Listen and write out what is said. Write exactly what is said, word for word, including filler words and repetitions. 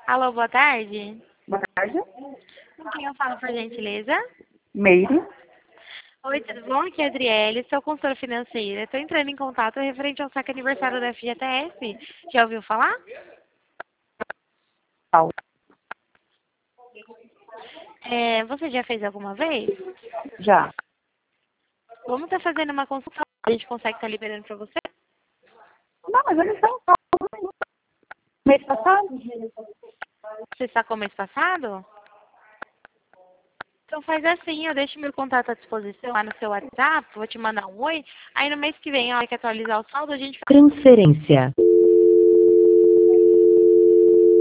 Alô, boa tarde. Boa tarde. Com quem eu falo, por gentileza? Meire. Oi, tudo bom? Aqui é a Adriele, sou consultora financeira. Estou entrando em contato referente ao saque aniversário da F G T S. Já ouviu falar? É, você já fez alguma vez? Já. Vamos estar fazendo uma consulta. A gente consegue estar liberando para você? Não, mas eles estão mês passado. Você sacou mês passado? Então faz assim, eu deixo meu contato à disposição lá no seu WhatsApp, vou te mandar um oi. Aí no mês que vem, a hora que atualizar o saldo, a gente Transferência.